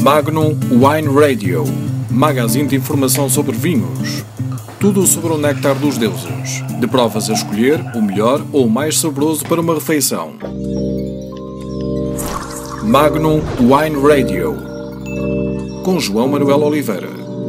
Magnum Wine Radio, magazine de informação sobre vinhos. Tudo sobre o néctar dos deuses. De provas a escolher, o melhor ou o mais saboroso para uma refeição. Magnum Wine Radio, com João Manuel Oliveira.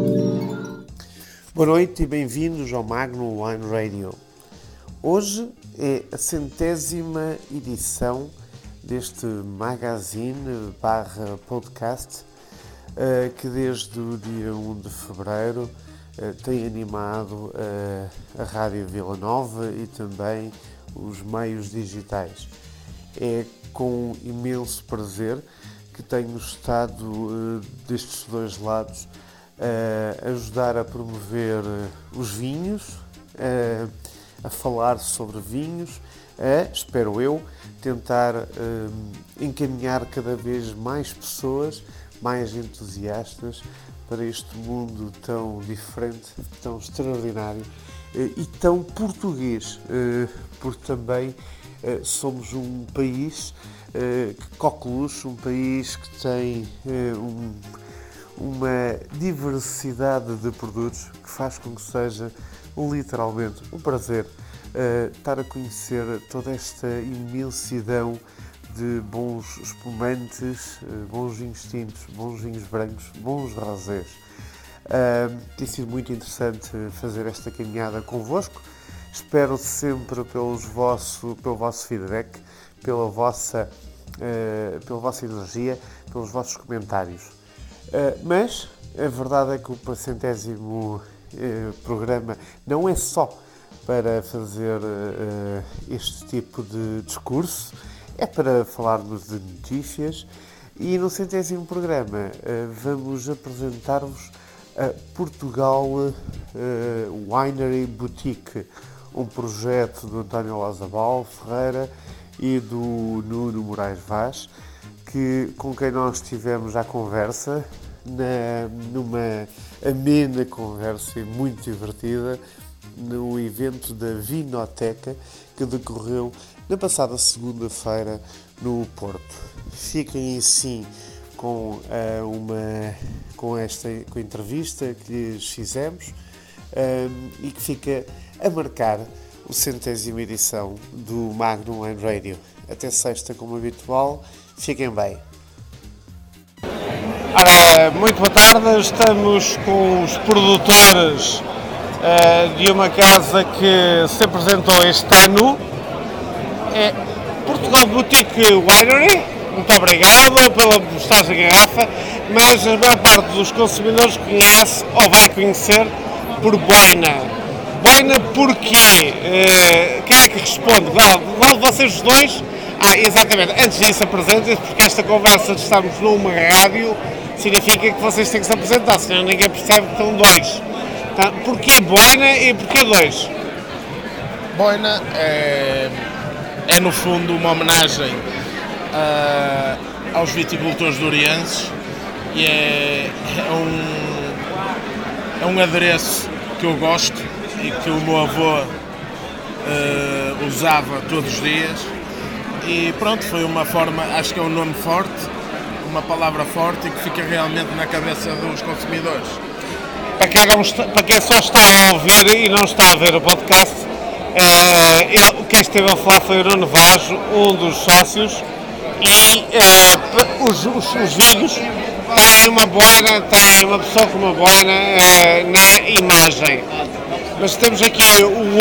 Boa noite e bem-vindos ao Magnum Wine Radio. Hoje é a 100ª edição deste magazine / podcast que desde o dia 1 de fevereiro tem animado a Rádio Vila Nova e também os meios digitais. É com imenso prazer que tenho estado destes dois lados a ajudar a promover os vinhos, a falar sobre vinhos, espero eu, tentar encaminhar cada vez mais pessoas, mais entusiastas para este mundo tão diferente, tão extraordinário e tão português, porque também somos um país coqueluche, um país que tem uma diversidade de produtos que faz com que seja literalmente um prazer estar a conhecer toda esta imensidão de bons espumantes, bons vinhos tintos, bons vinhos brancos, bons rosés. Tem sido muito interessante fazer esta caminhada convosco. Espero sempre pelo vosso feedback, pela vossa energia, pelos vossos comentários. Mas a verdade é que o 100º programa não é só para fazer este tipo de discurso, é para falarmos de notícias e no 100º programa vamos apresentar-vos a Portugal Winery Boutique, um projeto do António Losabal Ferreira e do Nuno Moraes Vaz, com quem nós tivemos a conversa, numa amena conversa e muito divertida, no evento da Vinoteca que decorreu na passada segunda-feira no Porto. Fiquem assim com a entrevista que lhes fizemos e que fica a marcar o 100ª edição do Magnum Wine Radio. Até sexta, como habitual. Fiquem bem. Ora, muito boa tarde. Estamos com os produtores de uma casa que se apresentou este ano. É Portugal Boutique Winery. Muito obrigado pela postagem em garrafa, mas a maior parte dos consumidores conhece ou vai conhecer por Boina. Boina porquê? Quem é que responde? Vale vocês os dois? Exatamente. Antes disso, apresentem-se, porque esta conversa de estarmos numa rádio significa que vocês têm que se apresentar, senão ninguém percebe que estão dois. Então, porquê Boina e porquê dois? Boina é no fundo uma homenagem aos viticultores dorienses e é um adereço que eu gosto e que o meu avô usava todos os dias e pronto, foi uma forma, acho que é um nome forte, uma palavra forte e que fica realmente na cabeça dos consumidores. Para quem só está a ouvir e não está a ver o podcast, quem esteve a falar foi o Nuno Vaz, um dos sócios, e os vinhos têm uma boina, tem uma pessoa com uma boina na imagem. Mas temos aqui o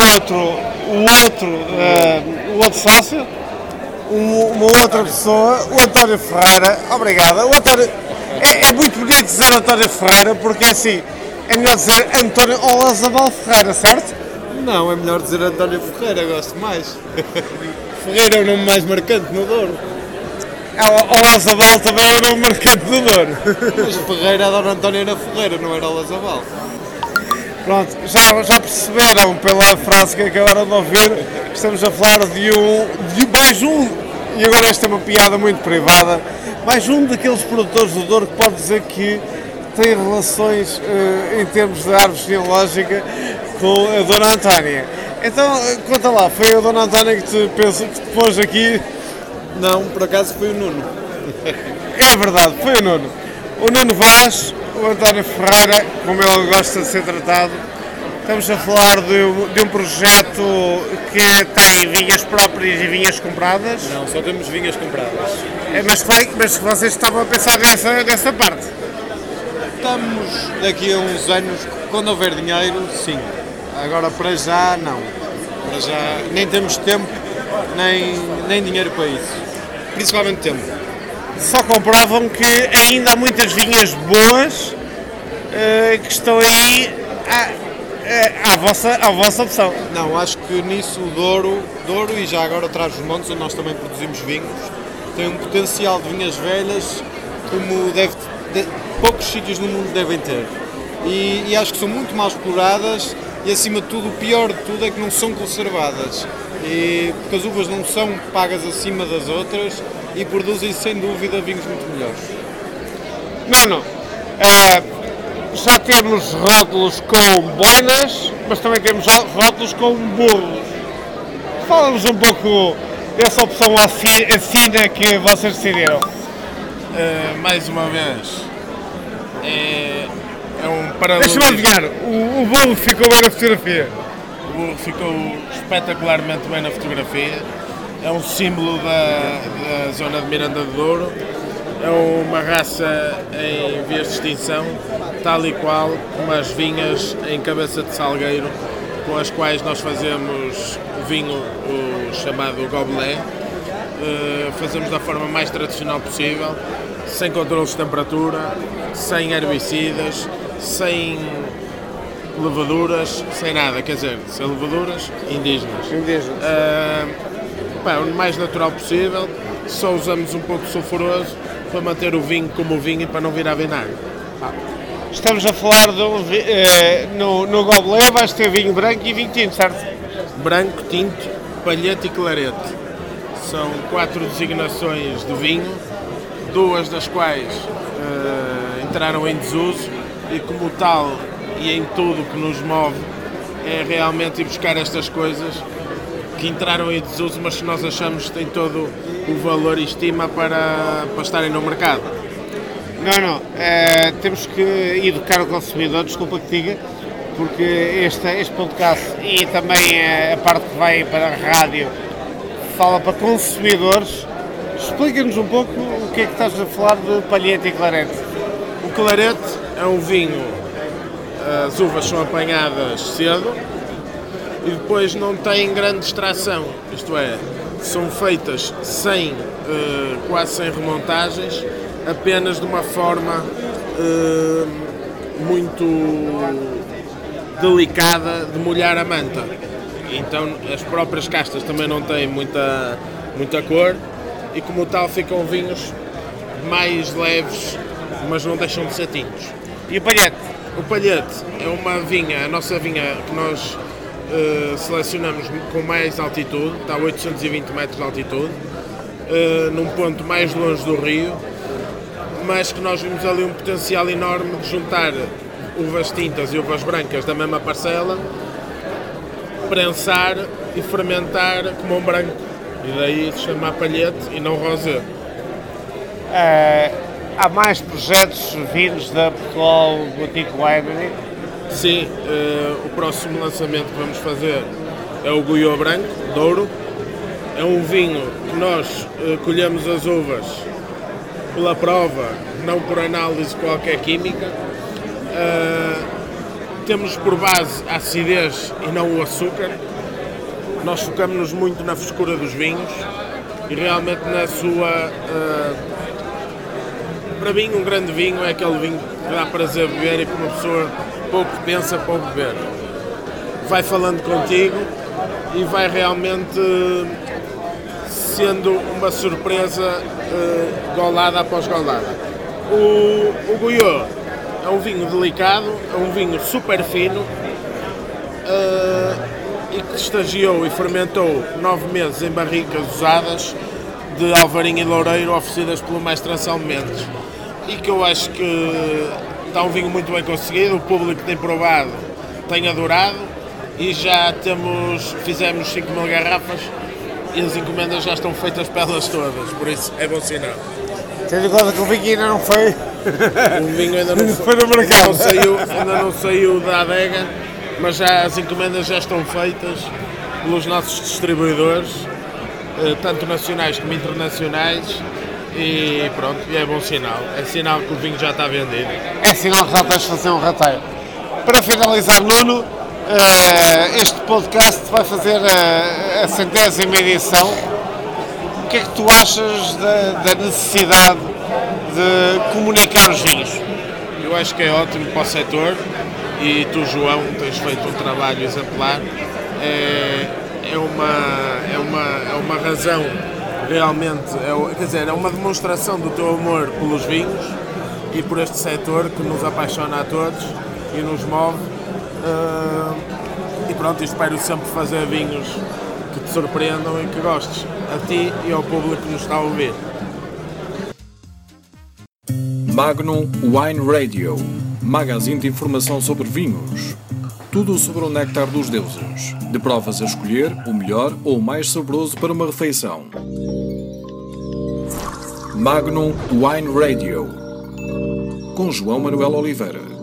outro sócio, uma outra pessoa, o António Ferreira. Obrigado. O António, é muito bonito dizer António Ferreira, porque assim, é melhor dizer António Losabal Ferreira, certo? Não, é melhor dizer António Ferreira, gosto mais. Ferreira é o nome mais marcante no Douro. O Losabal também é o nome marcante do Douro. Mas o Ferreira, a Dona Antónia era Ferreira, não era o Losabal. Pronto, já perceberam pela frase que acabaram de ouvir, estamos a falar de mais um, e agora esta é uma piada muito privada, mais um daqueles produtores do Douro que pode dizer que tem relações em termos de árvore genealógica com a Dona Antónia. Então, conta lá, foi a Dona Antónia que te pôs aqui? Não, por acaso foi o Nuno. É verdade, foi o Nuno. o Nuno Vaz, o António Ferreira, como ele gosta de ser tratado. Estamos a falar de um projeto que tem vinhas próprias e vinhas compradas. Não, só temos vinhas compradas. Mas vocês estavam a pensar nessa parte? Estamos daqui a uns anos, quando houver dinheiro, sim. Agora para já, não. Para já nem temos tempo, nem dinheiro para isso. Principalmente tempo. Só comprovam que ainda há muitas vinhas boas que estão aí à vossa opção. Não, acho que nisso o Douro e já agora Trás-os-Montes, onde nós também produzimos vinhos, tem um potencial de vinhas velhas como poucos sítios no mundo devem ter. E acho que são muito mal exploradas e, acima de tudo, o pior de tudo é que não são conservadas. Porque as uvas não são pagas acima das outras e produzem, sem dúvida, vinhos muito melhores. Não. Já temos rótulos com boinas, mas também temos rótulos com burros. Fala-nos um pouco dessa opção fina que vocês decidiram. Mais uma vez, é um paralelismo. Deixa-me adivinhar, o burro ficou bem na fotografia. O burro ficou espetacularmente bem na fotografia. É um símbolo da zona de Miranda do Douro. É uma raça em vias de extinção, tal e qual como as vinhas em cabeça de salgueiro, com as quais nós fazemos o vinho o chamado Gobelin. Fazemos da forma mais tradicional possível, sem controles de temperatura, sem herbicidas, sem levaduras, sem nada, quer dizer, sem levaduras, indígenas. O mais natural possível, só usamos um pouco sulfuroso para manter o vinho como o vinho e para não virar vinagre. Estamos a falar no Gobelin, vais ter vinho branco e vinho tinto, certo? Branco, tinto, palhete e clarete. São 4 designações de vinho, 2 das quais entraram em desuso e, como tal, e em tudo que nos move, é realmente ir buscar estas coisas que entraram em desuso, mas que nós achamos que têm todo o valor e estima para estarem no mercado. Não. Temos que educar o consumidor, desculpa que diga, porque este podcast e também a parte que vai para a rádio fala para consumidores. Explica-nos um pouco o que é que estás a falar de palhete e clarete. O clarete é um vinho, as uvas são apanhadas cedo e depois não têm grande extração, isto é, são feitas quase sem remontagens, apenas de uma forma muito delicada de molhar a manta. Então as próprias castas também não têm muita cor e, como tal, ficam vinhos mais leves, mas não deixam de ser tintos. E o palhete? O palhete é uma vinha, a nossa vinha que nós selecionamos com mais altitude, está a 820 metros de altitude, num ponto mais longe do rio, mas que nós vimos ali um potencial enorme de juntar uvas tintas e uvas brancas da mesma parcela, prensar e fermentar como um branco, e daí se chama palhete e não rosé. Há mais projetos vindos da Portugal Boutique Winery? Sim, o próximo lançamento que vamos fazer é o Guyot Branco, Douro. É um vinho que nós colhemos as uvas pela prova, não por análise qualquer química. Temos por base a acidez e não o açúcar. Nós focamos-nos muito na frescura dos vinhos e realmente na sua... para mim, um grande vinho é aquele vinho que dá prazer beber e que uma pessoa pouco pensa para beber. Vai falando contigo e vai realmente sendo uma surpresa golada após golada. O Guyot é um vinho delicado, é um vinho super fino e que estagiou e fermentou 9 meses em barricas usadas de Alvarinho e Loureiro, oferecidas pelo mestre Anselmo Mendes, e que eu acho que está um vinho muito bem conseguido. O público tem provado, tem adorado, e já fizemos 5.000 garrafas e as encomendas já estão feitas para elas todas, por isso é bom sinal. Tendo em conta que o vinho ainda não foi O vinho ainda não, Foi no mercado. ainda não saiu da adega, mas já as encomendas já estão feitas pelos nossos distribuidores, tanto nacionais como internacionais, e pronto, é bom sinal. É sinal que o vinho já está vendido. É sinal que já tens de fazer um rateio. Para finalizar, Nuno, este podcast vai fazer a 100ª edição. O que é que tu achas da necessidade de comunicar os vinhos? Eu acho que é ótimo para o setor, e tu, João, tens feito um trabalho exemplar. É uma razão, realmente, é uma demonstração do teu amor pelos vinhos e por este setor que nos apaixona a todos e nos move. E pronto, espero sempre fazer vinhos que te surpreendam e que gostes, a ti e ao público que nos está a ouvir. Magnum Wine Radio, magazine de informação sobre vinhos. Tudo sobre o néctar dos deuses, de provas a escolher o melhor ou o mais saboroso para uma refeição. Magnum Wine Radio, com João Manuel Oliveira.